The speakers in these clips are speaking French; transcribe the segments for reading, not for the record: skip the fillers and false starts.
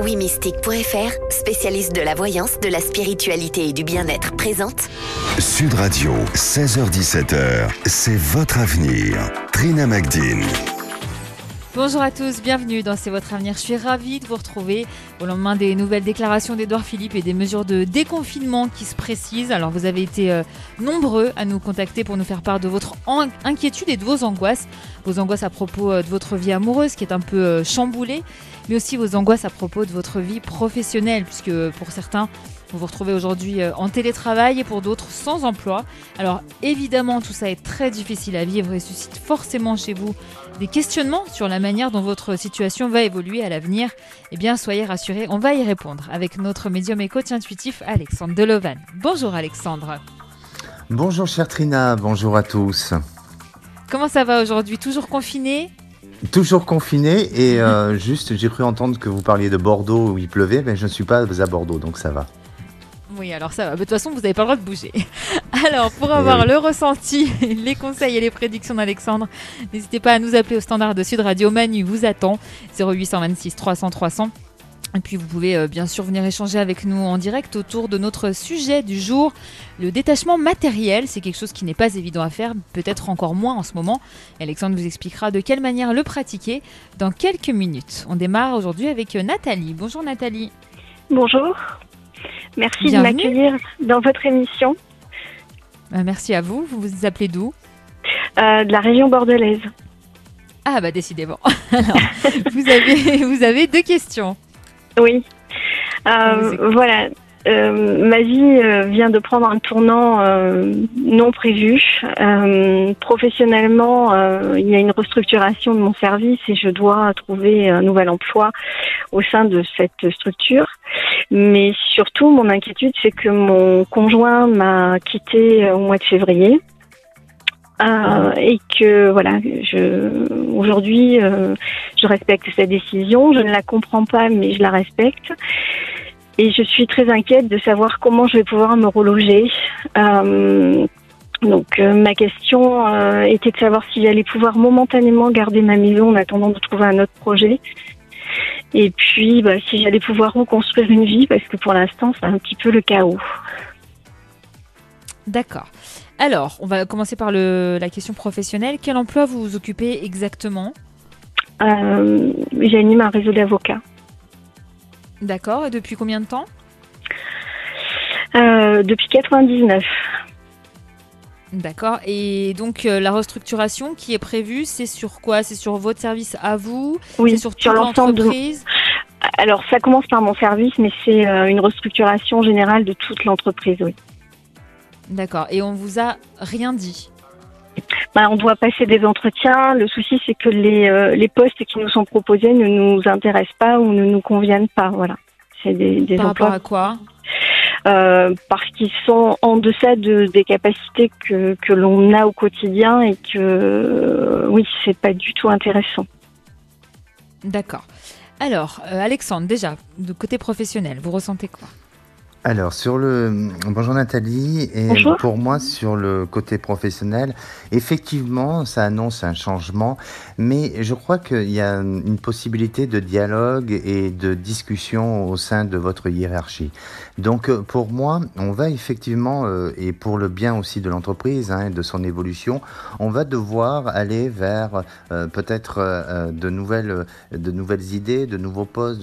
WeMystique.fr, spécialiste de la voyance, de la spiritualité et du bien-être, présente Sud Radio, 16h-17h, c'est votre avenir. Trina Magdine. Bonjour à tous, bienvenue dans C'est votre avenir. Je suis ravie de vous retrouver au lendemain des nouvelles déclarations d'Édouard Philippe et des mesures de déconfinement qui se précisent. Alors vous avez été nombreux à nous contacter pour nous faire part de votre inquiétude et de vos angoisses. Vos angoisses à propos de votre vie amoureuse qui est un peu chamboulée, mais aussi vos angoisses à propos de votre vie professionnelle, puisque pour certains, vous vous retrouvez aujourd'hui en télétravail et pour d'autres sans emploi. Alors évidemment, tout ça est très difficile à vivre et suscite forcément chez vous des questionnements sur la manière dont votre situation va évoluer à l'avenir. Eh bien, soyez rassurés, on va y répondre avec notre médium et coach intuitif Alexandre Delovan. Bonjour Alexandre. Bonjour chère Trina, bonjour à tous. Comment ça va aujourd'hui? Toujours confiné? Toujours confiné et juste j'ai cru entendre que vous parliez de Bordeaux où il pleuvait, mais je ne suis pas à Bordeaux, donc ça va. Oui, alors ça va. De toute façon, vous n'avez pas le droit de bouger. Alors, pour avoir le ressenti, les conseils et les prédictions d'Alexandre, n'hésitez pas à nous appeler au standard de Sud Radio. Manu vous attend, 0826 300 300. Et puis, vous pouvez bien sûr venir échanger avec nous en direct autour de notre sujet du jour. Le détachement matériel, c'est quelque chose qui n'est pas évident à faire, peut-être encore moins en ce moment. Et Alexandre vous expliquera de quelle manière le pratiquer dans quelques minutes. On démarre aujourd'hui avec Nathalie. Bonjour Nathalie. Bonjour. Merci Bienvenue. de m'accueillir dans votre émission. Merci à vous. Vous vous appelez d'où? De la région bordelaise. Ah bah décidément. Alors, vous avez deux questions. Oui. Voilà. Ma vie vient de prendre un tournant non prévu. Professionnellement, il y a une restructuration de mon service et je dois trouver un nouvel emploi au sein de cette structure. Mais surtout, mon inquiétude, c'est que mon conjoint m'a quittée au mois de février. Et que voilà, aujourd'hui, je respecte sa décision. Je ne la comprends pas, mais je la respecte. Et je suis très inquiète de savoir comment je vais pouvoir me reloger. Donc ma question était de savoir si j'allais pouvoir momentanément garder ma maison en attendant de trouver un autre projet. Et puis si j'allais pouvoir reconstruire une vie, parce que pour l'instant c'est un petit peu le chaos. D'accord. Alors, on va commencer par la question professionnelle. Quel emploi vous occupez exactement? J'anime un réseau d'avocats. D'accord. Et depuis combien de temps? Depuis 99. D'accord. Et donc, la restructuration qui est prévue, c'est sur quoi? C'est sur votre service à vous? Oui, c'est sur toute l'ensemble l'entreprise? Alors, ça commence par mon service, mais c'est une restructuration générale de toute l'entreprise, oui. D'accord. Et on vous a rien dit? On doit passer des entretiens. Le souci, c'est que les postes qui nous sont proposés ne nous intéressent pas ou ne nous conviennent pas. Voilà. C'est des Par emplois. rapport à quoi? Parce qu'ils sont en deçà des capacités que l'on a au quotidien et que, oui, c'est pas du tout intéressant. D'accord. Alors, Alexandre, déjà, de côté professionnel, vous ressentez quoi? Alors, bonjour Nathalie, et Bonjour. pour moi, sur le côté professionnel, effectivement, ça annonce un changement, mais je crois qu'il y a une possibilité de dialogue et de discussion au sein de votre hiérarchie. Donc, pour moi, on va effectivement, et pour le bien aussi de l'entreprise et de son évolution, on va devoir aller vers peut-être de nouvelles idées, de nouveaux postes,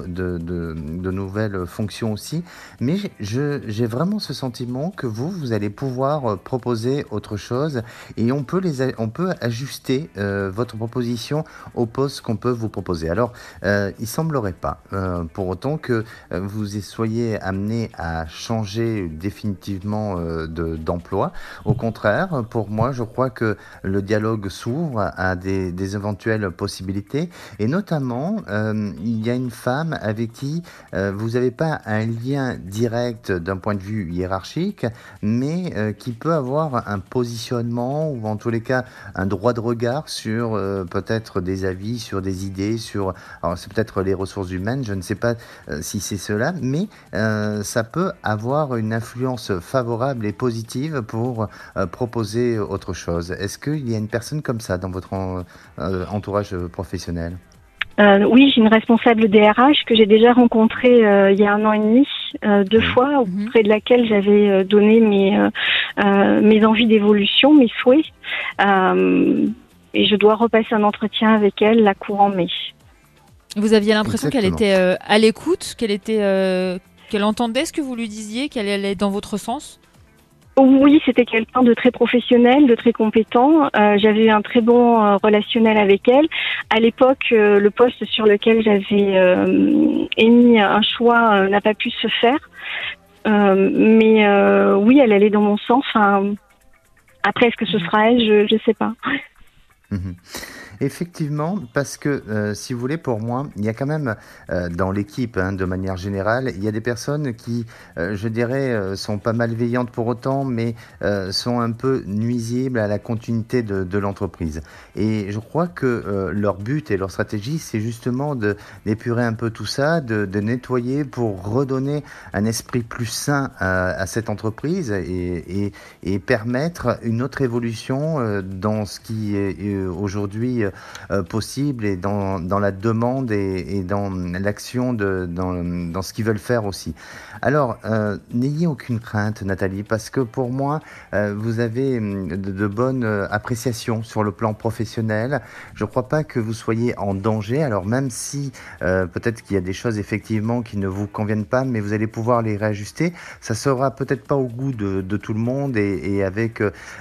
de nouvelles fonctions aussi, mais j'ai vraiment ce sentiment que vous allez pouvoir proposer autre chose et on peut ajuster votre proposition au poste qu'on peut vous proposer. Alors, il semblerait pas pour autant que vous soyez amené à changer définitivement d'emploi. Au contraire, pour moi, je crois que le dialogue s'ouvre à des éventuelles possibilités et notamment, il y a une femme avec qui vous n'avez pas un lien direct d'un point de vue hiérarchique, mais qui peut avoir un positionnement ou en tous les cas un droit de regard sur peut-être des avis, sur des idées, alors c'est peut-être les ressources humaines, je ne sais pas si c'est cela, mais ça peut avoir une influence favorable et positive pour proposer autre chose. Est-ce qu'il y a une personne comme ça dans votre entourage professionnel? Oui, j'ai une responsable DRH que j'ai déjà rencontrée il y a 1 an et demi, 2 fois, auprès de laquelle j'avais donné mes envies d'évolution, mes souhaits. Et je dois repasser un entretien avec elle la courant mai. Vous aviez l'impression qu'elle Exactement. était à l'écoute, qu'elle entendait ce que vous lui disiez, qu'elle allait dans votre sens? Oui, c'était quelqu'un de très professionnel, de très compétent. J'avais eu un très bon relationnel avec elle. À l'époque, le poste sur lequel j'avais émis un choix n'a pas pu se faire. Mais oui, elle allait dans mon sens. Enfin, après, est-ce que ce sera elle? Je sais pas. Mhm. Effectivement, parce que si vous voulez, pour moi, il y a quand même dans l'équipe, de manière générale, il y a des personnes qui, je dirais, sont pas malveillantes pour autant, mais sont un peu nuisibles à la continuité de l'entreprise. Et je crois que leur but et leur stratégie, c'est justement d'épurer un peu tout ça, de nettoyer pour redonner un esprit plus sain à cette entreprise et permettre une autre évolution dans ce qui est aujourd'hui possible et dans la demande et dans l'action dans ce qu'ils veulent faire aussi. Alors, n'ayez aucune crainte, Nathalie, parce que pour moi, vous avez de bonnes appréciations sur le plan professionnel. Je ne crois pas que vous soyez en danger. Alors, même si peut-être qu'il y a des choses effectivement qui ne vous conviennent pas, mais vous allez pouvoir les réajuster. Ça sera peut-être pas au goût de tout le monde et avec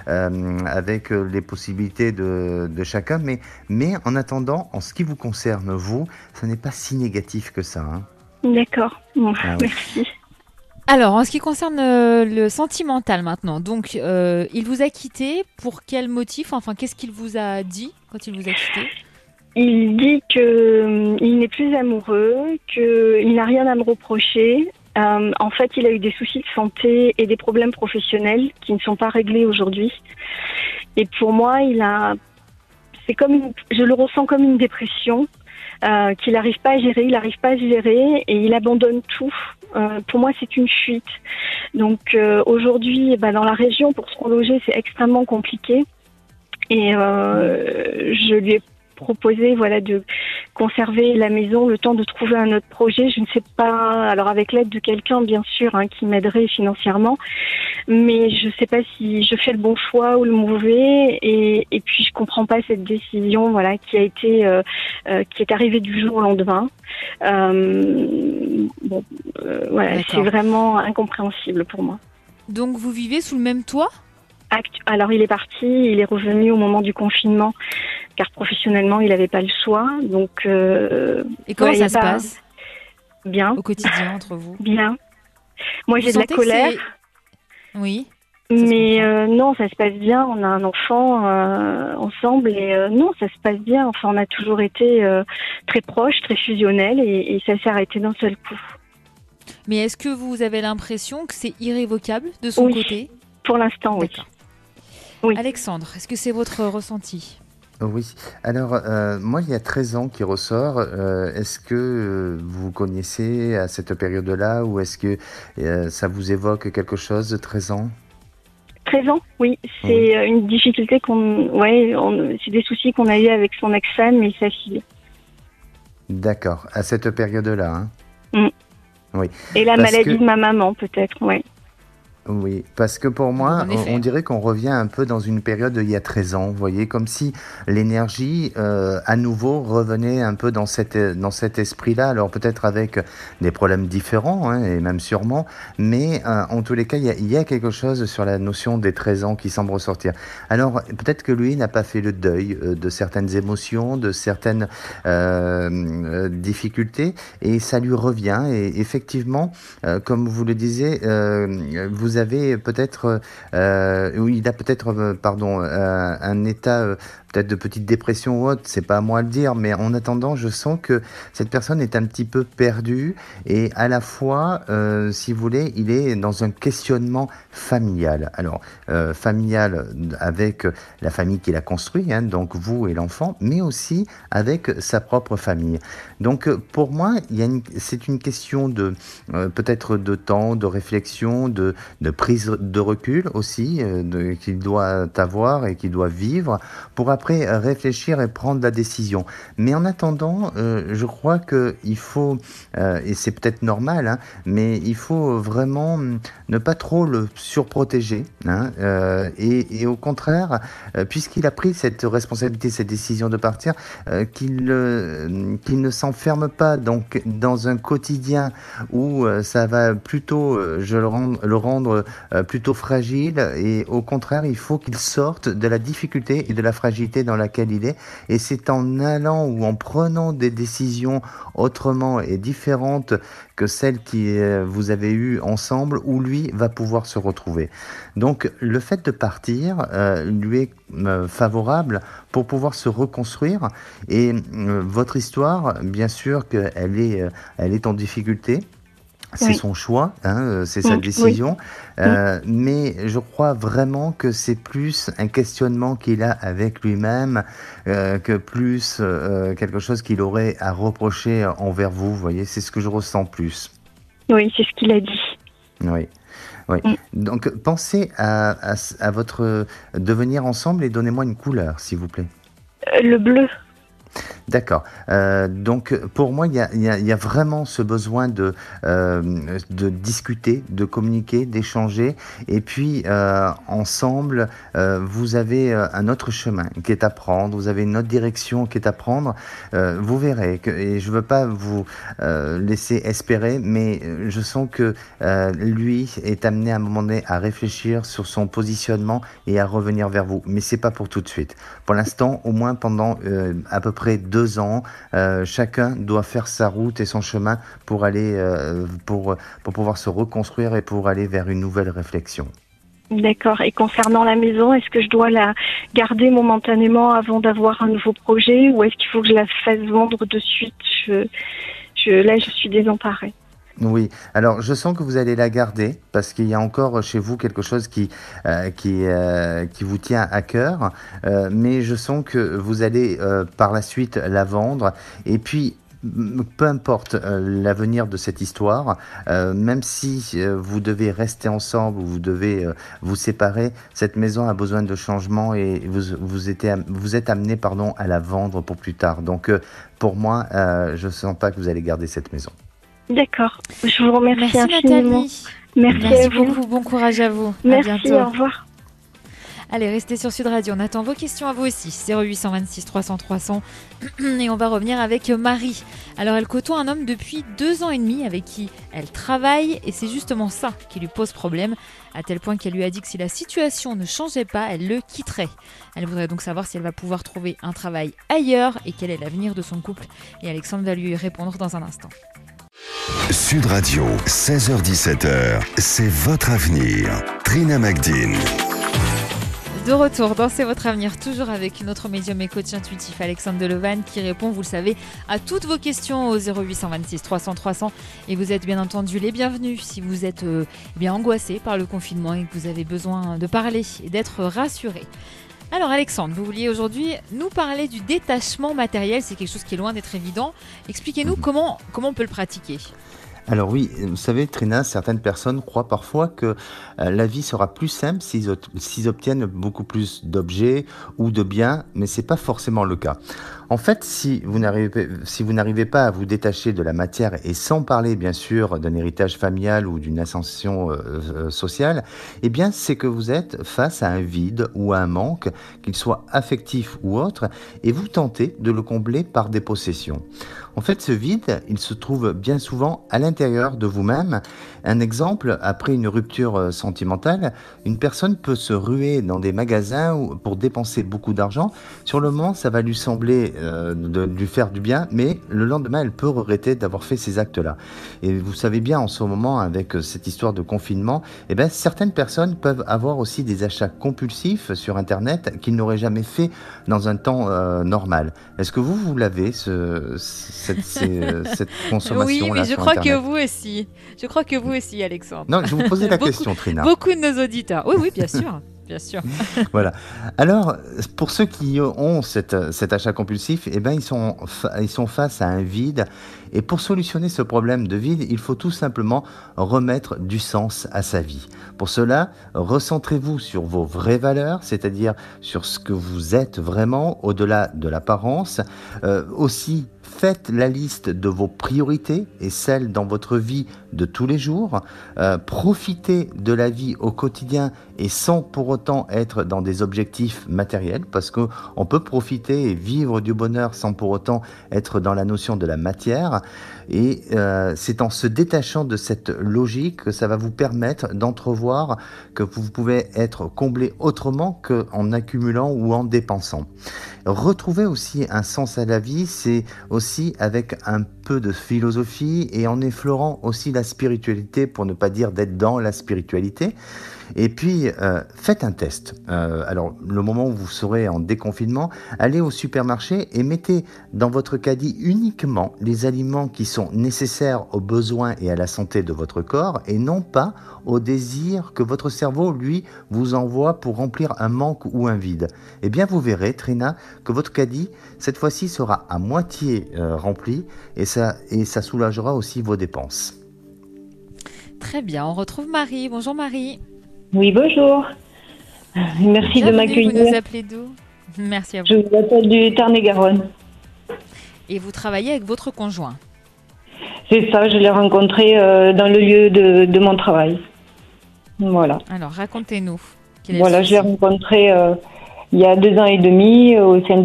les possibilités de chacun, mais en attendant, en ce qui vous concerne, vous, ce n'est pas si négatif que ça. D'accord. Bon, Ah oui. merci. Alors, en ce qui concerne le sentimental maintenant, donc il vous a quitté pour quel motif? Enfin, qu'est-ce qu'il vous a dit quand il vous a quitté? Il dit que il n'est plus amoureux, qu'il n'a rien à me reprocher. En fait, il a eu des soucis de santé et des problèmes professionnels qui ne sont pas réglés aujourd'hui. Et pour moi, je le ressens comme une dépression qu'il n'arrive pas à gérer. Il n'arrive pas à se gérer et il abandonne tout. Pour moi, c'est une fuite. Donc aujourd'hui, dans la région, pour se reloger, c'est extrêmement compliqué. Et je lui ai proposé de conserver la maison le temps de trouver un autre projet. Je ne sais pas, alors avec l'aide de quelqu'un bien sûr qui m'aiderait financièrement, mais je ne sais pas si je fais le bon choix ou le mauvais. Et puis je comprends pas cette décision qui est arrivée du jour au lendemain. C'est vraiment incompréhensible pour moi. Donc vous vivez sous le même toit? Alors il est parti, il est revenu au moment du confinement, car professionnellement il n'avait pas le choix. Donc et comment ça se passe bien au quotidien entre vous? Bien. Moi Vous j'ai de la sentez colère. Oui. Mais non, ça se passe bien. On a un enfant ensemble et non, ça se passe bien. Enfin, on a toujours été très proches, très fusionnels et ça s'est arrêté d'un seul coup. Mais est-ce que vous avez l'impression que c'est irrévocable de son côté? Pour l'instant, oui. D'accord. Oui. Alexandre, est-ce que c'est votre ressenti? Oui. Alors, moi, il y a 13 ans qui ressort. Est-ce que vous connaissez à cette période-là ou est-ce que ça vous évoque quelque chose de 13 ans? 13 ans, oui. C'est une difficulté c'est des soucis qu'on a eu avec son ex-femme et sa fille. D'accord. À cette période-là, Oui. Et la maladie de ma maman, peut-être, oui. Oui, parce que pour moi, on dirait qu'on revient un peu dans une période il y a 13 ans, vous voyez, comme si l'énergie à nouveau revenait un peu dans cet esprit-là, alors peut-être avec des problèmes différents, et même sûrement, mais en tous les cas, il y a quelque chose sur la notion des 13 ans qui semble ressortir. Alors peut-être que lui n'a pas fait le deuil de certaines émotions, de certaines difficultés, et ça lui revient, et effectivement, comme vous le disiez, vous avez peut-être, il a peut-être, un état peut-être de petite dépression ou autre, c'est pas à moi à le dire, mais en attendant, je sens que cette personne est un petit peu perdue et à la fois, si vous voulez, il est dans un questionnement familial. Alors, familial avec la famille qu'il a construite, donc vous et l'enfant, mais aussi avec sa propre famille. Donc, pour moi, c'est une question de peut-être de temps, de réflexion, de prise de recul aussi, qu'il doit avoir et qu'il doit vivre pour après après réfléchir et prendre la décision. Mais en attendant, je crois qu'il faut, et c'est peut-être normal, hein, mais il faut vraiment ne pas trop le surprotéger, hein, et au contraire, puisqu'il a pris cette responsabilité, cette décision de partir, qu'il ne s'enferme pas donc dans un quotidien où ça va plutôt le rendre plutôt fragile, et au contraire, il faut qu'il sorte de la difficulté et de la fragilité dans laquelle il est, et c'est en allant ou en prenant des décisions autrement et différentes que celles que vous avez eues ensemble, où lui va pouvoir se retrouver. Donc le fait de partir lui est favorable pour pouvoir se reconstruire, et votre histoire, bien sûr qu'elle est en difficulté. C'est son choix, hein, c'est sa décision, mais je crois vraiment que c'est plus un questionnement qu'il a avec lui-même que plus quelque chose qu'il aurait à reprocher envers vous. Vous voyez, c'est ce que je ressens plus. Oui, c'est ce qu'il a dit. Oui. Oui. Donc pensez à votre devenir ensemble et donnez-moi une couleur, s'il vous plaît. Le bleu. D'accord. Donc pour moi, il y a vraiment ce besoin de discuter, de communiquer, d'échanger. Et puis ensemble, vous avez un autre chemin qui est à prendre. Vous avez une autre direction qui est à prendre. Vous verrez. Et je veux pas vous laisser espérer, mais je sens que lui est amené à un moment donné à réfléchir sur son positionnement et à revenir vers vous. Mais c'est pas pour tout de suite. Pour l'instant, au moins pendant à peu près 2 ans, chacun doit faire sa route et son chemin pour aller pour pouvoir se reconstruire et pour aller vers une nouvelle réflexion. D'accord. Et concernant la maison, est-ce que je dois la garder momentanément avant d'avoir un nouveau projet, ou est-ce qu'il faut que je la fasse vendre de suite? Là, je suis désemparée. Oui, alors je sens que vous allez la garder parce qu'il y a encore chez vous quelque chose qui vous tient à cœur, mais je sens que vous allez par la suite la vendre, et puis peu importe l'avenir de cette histoire, même si vous devez rester ensemble ou vous devez vous séparer, cette maison a besoin de changement, et vous êtes amené à la vendre pour plus tard. Donc pour moi, je ne sens pas que vous allez garder cette maison. D'accord. Je vous remercie infiniment. Merci à vous. beaucoup. Bon courage à vous. Merci, à bientôt. Au revoir. Allez, restez sur Sud Radio. On attend vos questions à vous aussi. 0826 300 300. Et on va revenir avec Marie. Alors, elle côtoie un homme depuis 2 ans et demi avec qui elle travaille. Et c'est justement ça qui lui pose problème. À tel point qu'elle lui a dit que si la situation ne changeait pas, elle le quitterait. Elle voudrait donc savoir si elle va pouvoir trouver un travail ailleurs et quel est l'avenir de son couple. Et Alexandre va lui répondre dans un instant. Sud Radio, 16h-17h, c'est votre avenir. Trina Magdine. De retour dans C'est votre avenir, toujours avec notre médium et coach intuitif Alexandre Delevanne qui répond, vous le savez, à toutes vos questions au 0826 300 300. Et vous êtes bien entendu les bienvenus si vous êtes bien angoissé par le confinement et que vous avez besoin de parler et d'être rassuré. Alors Alexandre, vous vouliez aujourd'hui nous parler du détachement matériel, c'est quelque chose qui est loin d'être évident. Expliquez-nous comment on peut le pratiquer. Alors oui, vous savez Trina, certaines personnes croient parfois que la vie sera plus simple s'ils obtiennent beaucoup plus d'objets ou de biens, mais c'est pas forcément le cas. En fait, si vous n'arrivez pas à vous détacher de la matière, et sans parler bien sûr d'un héritage familial ou d'une ascension sociale, eh bien c'est que vous êtes face à un vide ou à un manque, qu'il soit affectif ou autre, et vous tentez de le combler par des possessions. En fait, ce vide, il se trouve bien souvent à l'intérieur de vous-même. Un exemple, après une rupture sentimentale, une personne peut se ruer dans des magasins pour dépenser beaucoup d'argent. Sur le moment, ça va lui sembler de lui faire du bien, mais le lendemain, elle peut regretter d'avoir fait ces actes-là. Et vous savez bien, en ce moment, avec cette histoire de confinement, eh bien, certaines personnes peuvent avoir aussi des achats compulsifs sur Internet qu'ils n'auraient jamais fait dans un temps normal. Est-ce que vous l'avez, cette consommation-là? Oui, mais je sur crois Internet? que vous aussi. Je crois que vous aussi, Alexandre. Non, je vous posais la question, Trina. Beaucoup de nos auditeurs. Oui, bien sûr. Bien sûr. Voilà. Alors, pour ceux qui ont cet achat compulsif, eh ben, ils sont face à un vide. Et pour solutionner ce problème de vide, il faut tout simplement remettre du sens à sa vie. Pour cela, recentrez-vous sur vos vraies valeurs, c'est-à-dire sur ce que vous êtes vraiment, au-delà de l'apparence. Aussi, faites la liste de vos priorités et celles dans votre vie de tous les jours. Profitez de la vie au quotidien et sans pour autant être dans des objectifs matériels, parce qu'on peut profiter et vivre du bonheur sans pour autant être dans la notion de la matière. Et c'est en se détachant de cette logique que ça va vous permettre d'entrevoir que vous pouvez être comblé autrement qu'en accumulant ou en dépensant. Retrouver aussi un sens à la vie, c'est aussi avec un peu de philosophie et en effleurant aussi la spiritualité, pour ne pas dire d'être dans la spiritualité. Et puis, faites un test. Alors, le moment où vous serez en déconfinement, allez au supermarché et mettez dans votre caddie uniquement les aliments qui sont nécessaires aux besoins et à la santé de votre corps et non pas aux désirs que votre cerveau, lui, vous envoie pour remplir un manque ou un vide. Eh bien, vous verrez, Trina, que votre caddie, cette fois-ci, sera à moitié rempli et ça soulagera aussi vos dépenses. Très bien, on retrouve Marie. Bonjour Marie. Oui, bonjour. Merci Bienvenue, de m'accueillir. Vous nous appelez d'où? Merci à vous. Je vous appelle du Tarn-et-Garonne. Et vous travaillez avec votre conjoint? C'est ça, je l'ai rencontré dans le lieu de mon travail. Voilà. Alors, racontez-nous. Voilà, je l'ai rencontré il y a 2 ans et demi au sein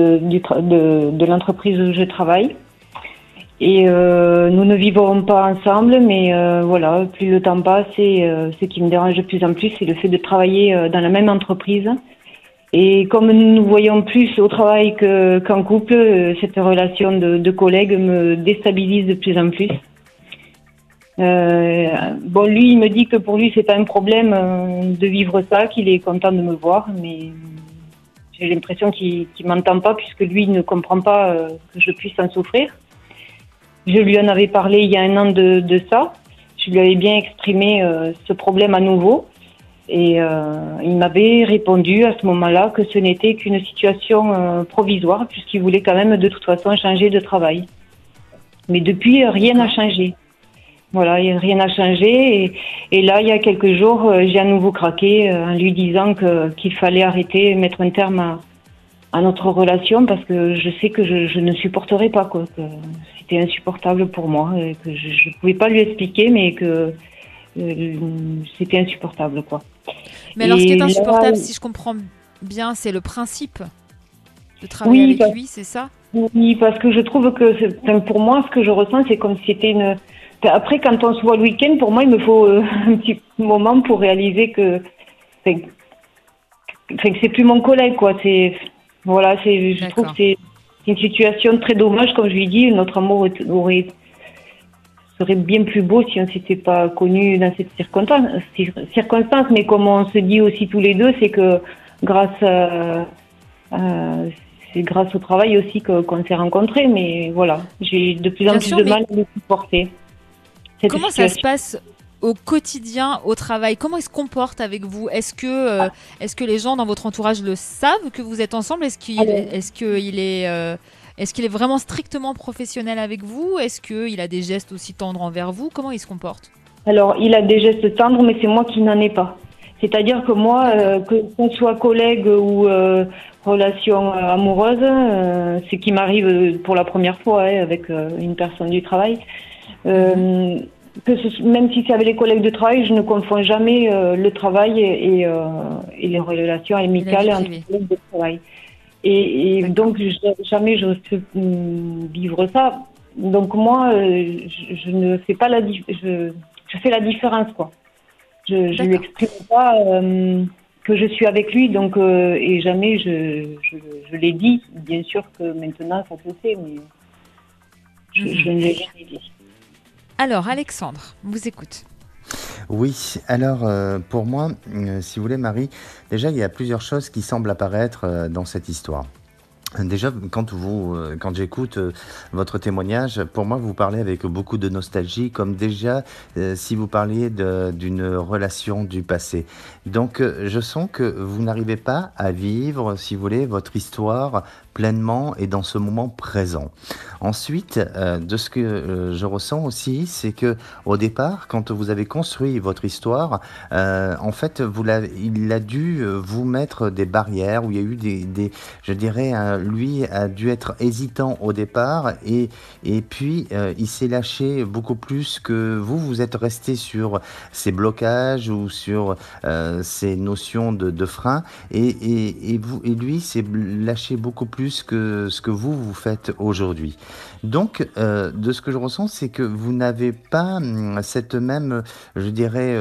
de l'entreprise où je travaille. Et nous ne vivons pas ensemble, mais voilà, plus le temps passe, et ce qui me dérange de plus en plus, c'est le fait de travailler dans la même entreprise. Et comme nous nous voyons plus au travail qu'en couple, cette relation de collègues me déstabilise de plus en plus. Bon, lui, il me dit que pour lui, c'est pas un problème de vivre ça, qu'il est content de me voir, mais j'ai l'impression qu'il m'entend pas, puisque lui il ne comprend pas que je puisse en souffrir. Je lui en avais parlé il y a 1 an de ça. Je lui avais bien exprimé ce problème à nouveau. Et il m'avait répondu à ce moment-là que ce n'était qu'une situation provisoire, puisqu'il voulait quand même de toute façon changer de travail. Mais depuis, rien n'a changé. Voilà, rien n'a changé. Et là, il y a quelques jours, j'ai à nouveau craqué en lui disant qu'il fallait arrêter, mettre un terme à notre relation, parce que je sais que je ne supporterai pas, quoi. Que c'était insupportable pour moi, et que je ne pouvais pas lui expliquer, mais que c'était insupportable, quoi. Mais alors, ce qui est insupportable, si je comprends bien, c'est le principe de travailler avec lui, c'est ça? Oui, parce que je trouve que pour moi, ce que je ressens, c'est comme si c'était une... Après, quand on se voit le week-end, pour moi, il me faut un petit moment pour réaliser que c'est plus mon collègue, quoi. Voilà, je trouve que c'est une situation très dommage. Comme je lui dis, notre amour serait bien plus beau si on ne s'était pas connus dans cette circonstance. Mais comme on se dit aussi tous les deux, c'est que c'est grâce au travail aussi qu'on s'est rencontrés. Mais voilà, j'ai de plus en plus de mal à le supporter. Comment ça se passe au quotidien, au travail? Comment il se comporte avec vous? Est-ce que les gens dans votre entourage le savent que vous êtes ensemble? Est-ce qu'il est vraiment strictement professionnel avec vous? Est-ce qu'il a des gestes aussi tendres envers vous? Comment il se comporte? Alors, il a des gestes tendres, mais c'est moi qui n'en ai pas. C'est-à-dire que moi, qu'on soit collègue ou relation amoureuse, ce qui m'arrive pour la première fois avec une personne du travail, même si c'est avec les collègues de travail, je ne confonds jamais le travail et les relations amicales entre collègues de travail. Et donc, jamais je peux vivre ça. Donc, moi, je ne fais pas je fais la différence, quoi. Je ne lui exprime pas que je suis avec lui, donc, et jamais je l'ai dit. Bien sûr que maintenant, ça se fait, mais je ne l'ai jamais dit. Alors, Alexandre, on vous écoute. Oui, alors pour moi, si vous voulez, Marie, déjà il y a plusieurs choses qui semblent apparaître dans cette histoire. Déjà, quand j'écoute votre témoignage, pour moi, vous parlez avec beaucoup de nostalgie, comme déjà si vous parliez d'une relation du passé. Donc, je sens que vous n'arrivez pas à vivre, si vous voulez, votre histoire pleinement et dans ce moment présent. Ensuite, de ce que je ressens aussi, c'est que au départ, quand vous avez construit votre histoire, en fait, il a dû vous mettre des barrières où il y a eu je dirais, lui a dû être hésitant au départ et puis il s'est lâché beaucoup plus que vous êtes resté sur ces blocages ou sur ces notions de frein et lui s'est lâché beaucoup plus que ce que vous faites aujourd'hui. Donc, de ce que je ressens, c'est que vous n'avez pas cette même, je dirais,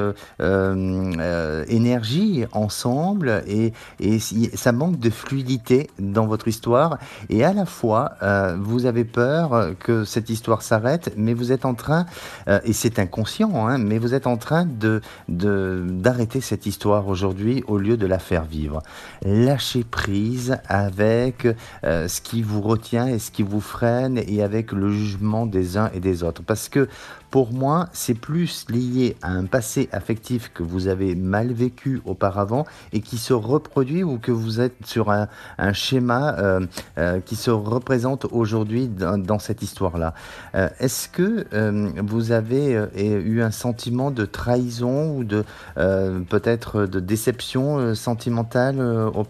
énergie ensemble et ça manque de fluidité dans votre histoire. Et à la fois, vous avez peur que cette histoire s'arrête, mais vous êtes en train, et c'est inconscient, hein, mais vous êtes en train d'arrêter cette histoire aujourd'hui au lieu de la faire vivre. Lâchez prise avec ce qui vous retient et ce qui vous freine et avec le jugement des uns et des autres. Parce que pour moi, c'est plus lié à un passé affectif que vous avez mal vécu auparavant et qui se reproduit ou que vous êtes sur un schéma qui se représente aujourd'hui dans cette histoire-là. Est-ce que vous avez eu un sentiment de trahison ou peut-être de déception sentimentale auparavant ?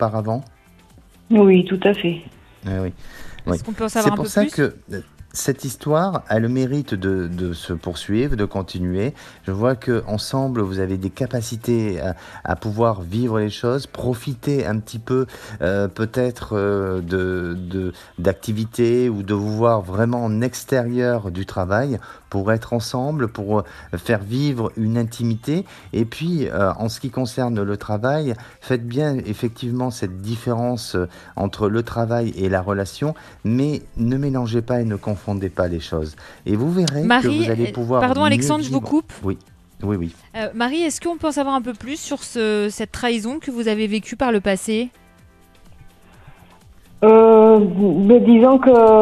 Oui, tout à fait. Oui. Est-ce qu'on peut en savoir un peu plus ? C'est pour ça que cette histoire a le mérite de se poursuivre, de continuer. Je vois que ensemble, vous avez des capacités à pouvoir vivre les choses, profiter un petit peu peut-être d'activités ou de vous voir vraiment en extérieur du travail pour être ensemble, pour faire vivre une intimité. Et puis, en ce qui concerne le travail, faites bien effectivement cette différence entre le travail et la relation, mais ne mélangez pas et ne confondez pas les choses. Et vous verrez que vous allez pouvoir pardon Alexandre, vivre. Je vous coupe. Oui. Marie, est-ce qu'on peut en savoir un peu plus sur cette trahison que vous avez vécue par le passé ? Disons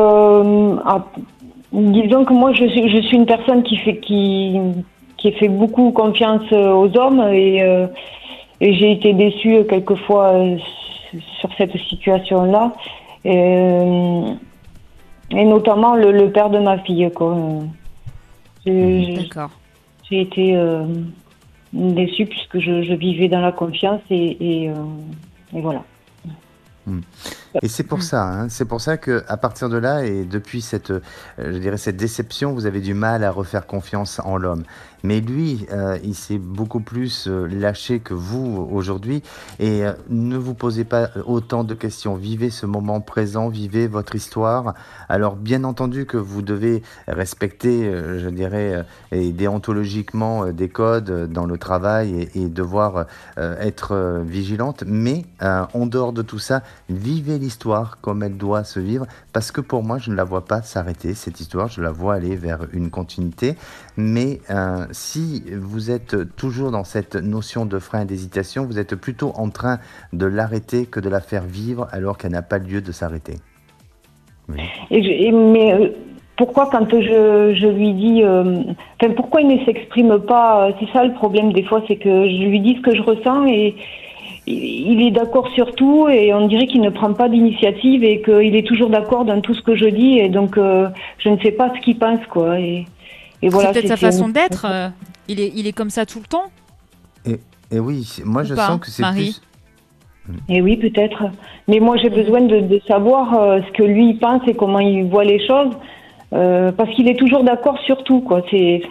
que moi je suis une personne qui fait beaucoup confiance aux hommes et j'ai été déçue quelquefois sur cette situation-là et notamment le père de ma fille, quoi. D'accord. J'ai été déçue puisque je vivais dans la confiance et voilà. Et c'est pour ça, c'est pour ça que à partir de là et depuis cette déception, vous avez du mal à refaire confiance en l'homme. Mais lui, il s'est beaucoup plus lâché que vous aujourd'hui. Et ne vous posez pas autant de questions. Vivez ce moment présent, vivez votre histoire. Alors, bien entendu que vous devez respecter, et déontologiquement des codes dans le travail et devoir être vigilante. Mais en dehors de tout ça, vivez l'histoire comme elle doit se vivre. Parce que pour moi, je ne la vois pas s'arrêter, cette histoire. Je la vois aller vers une continuité. Mais si vous êtes toujours dans cette notion de frein et d'hésitation, vous êtes plutôt en train de l'arrêter que de la faire vivre alors qu'elle n'a pas lieu de s'arrêter. Oui. Mais pourquoi quand je lui dis... pourquoi il ne s'exprime pas ? C'est ça le problème des fois, c'est que je lui dis ce que je ressens et il est d'accord sur tout et on dirait qu'il ne prend pas d'initiative et qu'il est toujours d'accord dans tout ce que je dis et donc je ne sais pas ce qu'il pense, quoi. Et voilà, c'est peut-être sa façon d'être. Il est comme ça tout le temps. Et oui, moi je sens que c'est Marie. plus... Et oui, peut-être. Mais moi j'ai besoin de savoir ce que lui pense et comment il voit les choses. Parce qu'il est toujours d'accord sur tout, quoi.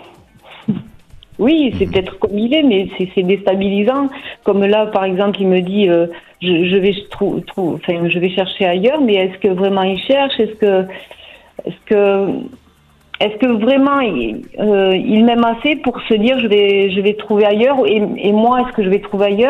Oui, c'est peut-être comme il est, mais c'est déstabilisant. Comme là, par exemple, il me dit je vais chercher ailleurs, mais est-ce que vraiment il cherche ? Est-ce que vraiment il m'aime assez pour se dire je vais trouver ailleurs et moi est-ce que je vais trouver ailleurs ?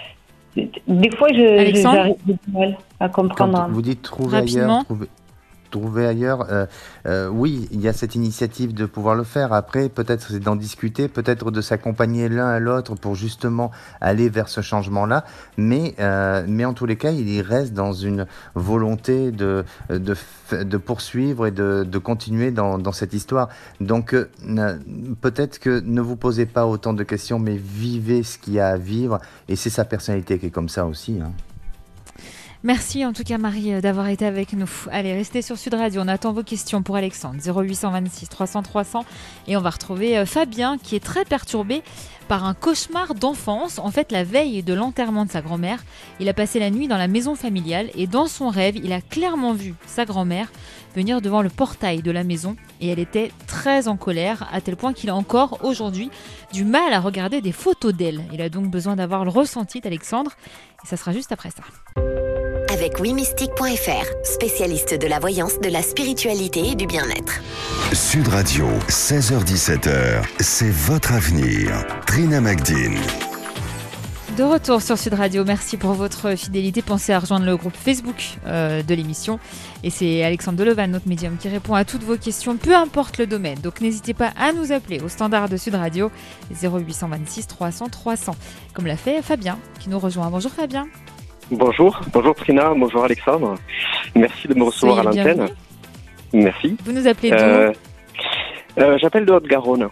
Des fois j'arrive du mal à comprendre. Quand vous dites trouver rapidement. ailleurs, trouver ailleurs. Oui, il y a cette initiative de pouvoir le faire. Après, peut-être c'est d'en discuter, peut-être de s'accompagner l'un à l'autre pour justement aller vers ce changement-là. Mais en tous les cas, il reste dans une volonté de poursuivre et de continuer dans cette histoire. Donc, peut-être que ne vous posez pas autant de questions, mais vivez ce qu'il y a à vivre. Et c'est sa personnalité qui est comme ça aussi. Merci en tout cas Marie d'avoir été avec nous. Allez, restez sur Sud Radio, on attend vos questions pour Alexandre, 0826 300 300. Et on va retrouver Fabien qui est très perturbé par un cauchemar d'enfance. En fait, la veille de l'enterrement de sa grand-mère, il a passé la nuit dans la maison familiale et dans son rêve, il a clairement vu sa grand-mère venir devant le portail de la maison et elle était très en colère à tel point qu'il a encore aujourd'hui du mal à regarder des photos d'elle. Il a donc besoin d'avoir le ressenti d'Alexandre et ça sera juste après ça. Avec wimystique.fr, spécialiste de la voyance, de la spiritualité et du bien-être. Sud Radio, 16h-17h, c'est votre avenir. Trina Magdine. De retour sur Sud Radio, merci pour votre fidélité. Pensez à rejoindre le groupe Facebook de l'émission. Et c'est Alexandre Delevan, notre médium, qui répond à toutes vos questions, peu importe le domaine. Donc n'hésitez pas à nous appeler au standard de Sud Radio, 0826 300 300. Comme l'a fait Fabien, qui nous rejoint. Bonjour Fabien. Bonjour Trina, bonjour Alexandre. Merci de me recevoir à l'antenne. Bienvenue. Merci. Vous nous appelez d'où? J'appelle de Haute-Garonne.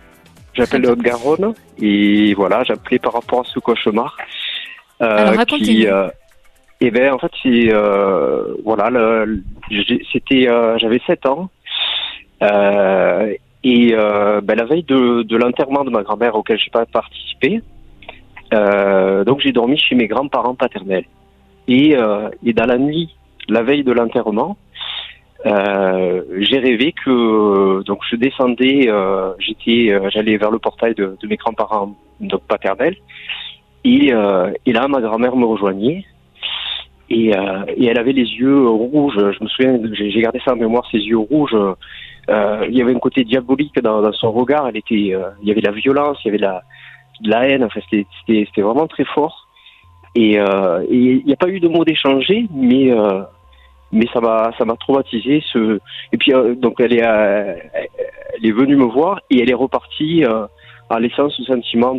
Et voilà, j'appelais par rapport à ce cauchemar. Alors racontez-nous. En fait, c'est j'avais 7 ans. La veille de l'enterrement de ma grand-mère auquel je n'ai pas participé. Donc j'ai dormi chez mes grands-parents paternels et dans la nuit, la veille de l'enterrement, j'ai rêvé que donc je descendais, j'allais vers le portail de mes grands-parents donc paternels et là ma grand-mère me rejoignait et elle avait les yeux rouges. Je me souviens, j'ai gardé ça en mémoire, ses yeux rouges. Il y avait un côté diabolique dans son regard. Il y avait la violence, il y avait de la haine, enfin c'était vraiment très fort et il n'y a pas eu de mots d'échanger, mais ça m'a traumatisé et puis donc elle est venue me voir et elle est repartie en laissant ce sentiment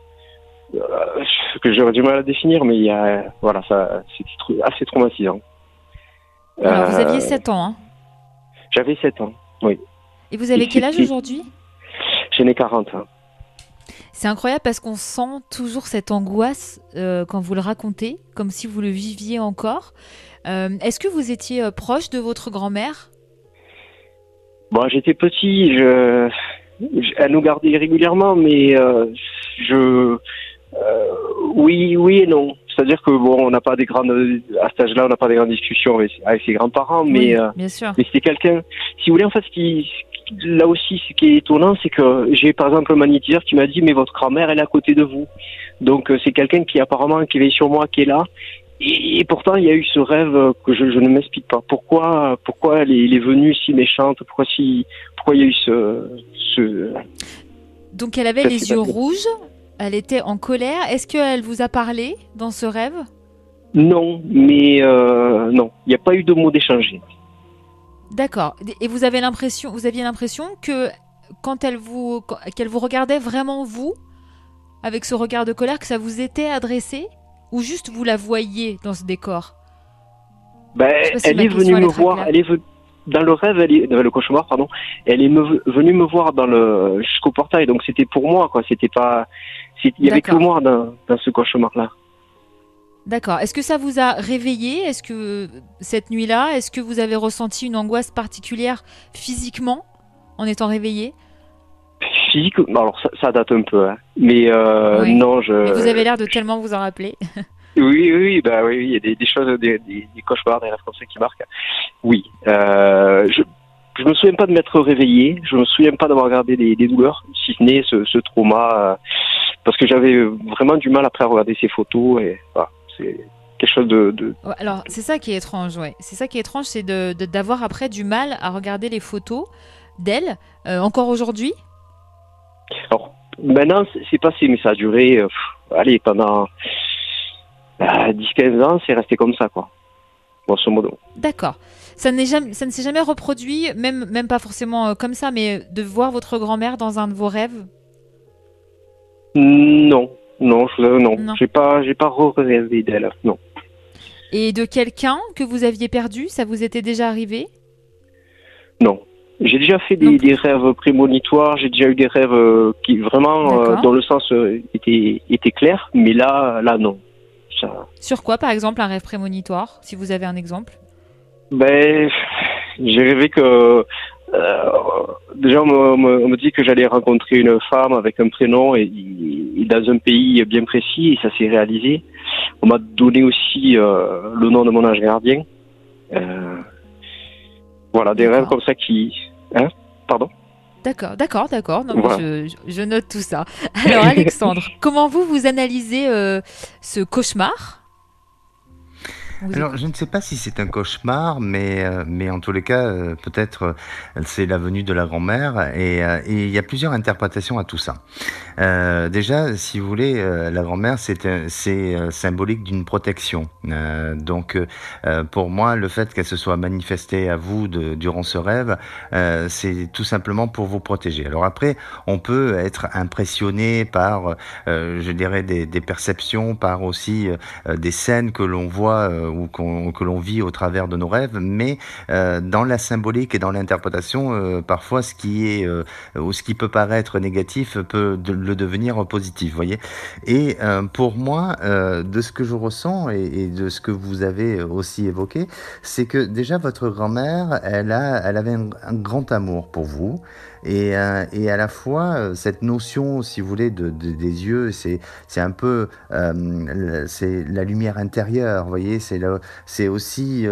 que j'aurais du mal à définir, mais c'était assez traumatisant. Alors vous aviez 7 ans, hein? J'avais 7 ans, oui. Et vous avez quel âge aujourd'hui? J'en ai 40 ans. C'est incroyable parce qu'on sent toujours cette angoisse quand vous le racontez, comme si vous le viviez encore. Est-ce que vous étiez proche de votre grand-mère? Bon, j'étais petit, elle nous gardait régulièrement, mais oui et non. C'est-à-dire que bon, on n'a pas à cet âge-là, on n'a pas des grandes discussions avec ses grands-parents, mais bien sûr. Mais c'était quelqu'un. Si vous voulez, en fait, là aussi, ce qui est étonnant, c'est que j'ai par exemple un magnétiseur qui m'a dit mais votre grand-mère elle est à côté de vous. Donc c'est quelqu'un qui veille sur moi, qui est là. Et pourtant il y a eu ce rêve que je ne m'explique pas. Pourquoi elle est venue si méchante? Pourquoi il y a eu ce. Donc elle avait les yeux rouges. Elle était en colère. Est-ce qu'elle vous a parlé dans ce rêve? Non, mais non, il n'y a pas eu de mots d'échanger. D'accord. Et vous aviez l'impression que qu'elle vous regardait vraiment vous, avec ce regard de colère, que ça vous était adressé, ou juste vous la voyiez dans ce décor? Elle est venue me voir. Dans le rêve, dans le cauchemar, pardon. Elle est venue me voir jusqu'au portail. Donc c'était pour moi, quoi. C'était pas. Il y avait que moi dans ce cauchemar-là. D'accord. Est-ce que ça vous a réveillé? Est-ce que cette nuit-là, est-ce que vous avez ressenti une angoisse particulière physiquement en étant réveillé? Physique, alors ça date un peu, hein. Mais oui. Non, Mais vous avez l'air de tellement vous en rappeler. Oui, il y a des choses, des cauchemars, des rêves comme ça qui marquent. Oui. Je me souviens pas de m'être réveillé. Je me souviens pas d'avoir regardé des douleurs, si ce n'est ce trauma, parce que j'avais vraiment du mal après à regarder ces photos et voilà. C'est quelque chose de... Alors, c'est ça qui est étrange, ouais. C'est ça qui est étrange, c'est d'avoir après du mal à regarder les photos d'elle, encore aujourd'hui. Alors, maintenant, c'est passé, mais ça a duré, pendant 10-15 ans, c'est resté comme ça, quoi. grosso modo. D'accord. Ça ne s'est jamais reproduit, même pas forcément comme ça, mais de voir votre grand-mère dans un de vos rêves? Non, non. Non. J'ai pas rêvé d'elle, non. Et de quelqu'un que vous aviez perdu, ça vous était déjà arrivé? Non. J'ai déjà fait Non. des rêves prémonitoires, j'ai déjà eu des rêves qui vraiment, D'accord. dans le sens, étaient clairs, mais là non. Ça... Sur quoi, par exemple, un rêve prémonitoire, si vous avez un exemple? Ben, j'ai rêvé que déjà on me dit que j'allais rencontrer une femme avec un prénom et dans un pays bien précis, et ça s'est réalisé. On m'a donné aussi le nom de mon ange gardien. Voilà, des D'accord. rêves comme ça qui... Hein? Pardon? D'accord. Non, mais Voilà. je note tout ça. Alors, Alexandre, comment vous analysez ce cauchemar? Vous Alors, je ne sais pas si c'est un cauchemar, mais en tous les cas, peut-être c'est la venue de la grand-mère, et il y a plusieurs interprétations à tout ça. Déjà, si vous voulez, la grand-mère, c'est symbolique d'une protection. Donc, pour moi, le fait qu'elle se soit manifestée à vous durant ce rêve, c'est tout simplement pour vous protéger. Alors après, on peut être impressionné par, je dirais, des perceptions, par aussi des scènes que l'on voit ou que l'on vit au travers de nos rêves, mais dans la symbolique et dans l'interprétation, parfois ce qui peut paraître négatif peut le devenir positif, voyez. Et pour moi, de ce que je ressens et de ce que vous avez aussi évoqué, c'est que déjà votre grand-mère, elle avait un grand amour pour vous. Et à la fois cette notion, si vous voulez, des yeux, c'est un peu c'est la lumière intérieure, vous voyez, c'est aussi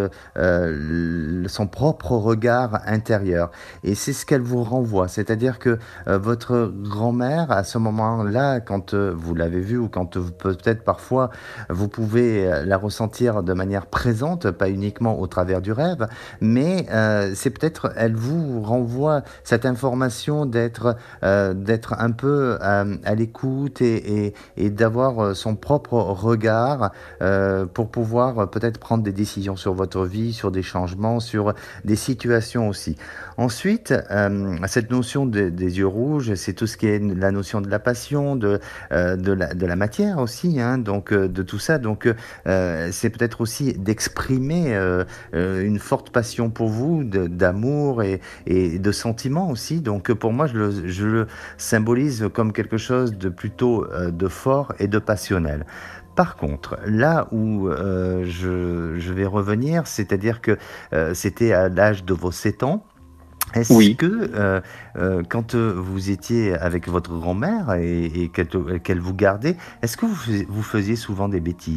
son propre regard intérieur, et c'est ce qu'elle vous renvoie, c'est-à-dire que votre grand-mère à ce moment-là, quand vous l'avez vue, ou quand peut-être parfois vous pouvez la ressentir de manière présente, pas uniquement au travers du rêve, mais c'est peut-être, elle vous renvoie cette information d'être un peu à l'écoute et d'avoir son propre regard pour pouvoir peut-être prendre des décisions sur votre vie, sur des changements, sur des situations aussi. Ensuite, cette notion des yeux rouges, c'est tout ce qui est la notion de la passion, de la matière aussi, hein, donc de tout ça. Donc c'est peut-être aussi d'exprimer une forte passion pour vous, d'amour et de sentiments aussi. Donc pour moi, je le symbolise comme quelque chose de plutôt de fort et de passionnel. Par contre, là où je vais revenir, c'est-à-dire que c'était à l'âge de vos 7 ans. Est-ce Oui. que quand vous étiez avec votre grand-mère et qu'elle vous gardait, est-ce que vous faisiez souvent des bêtises ?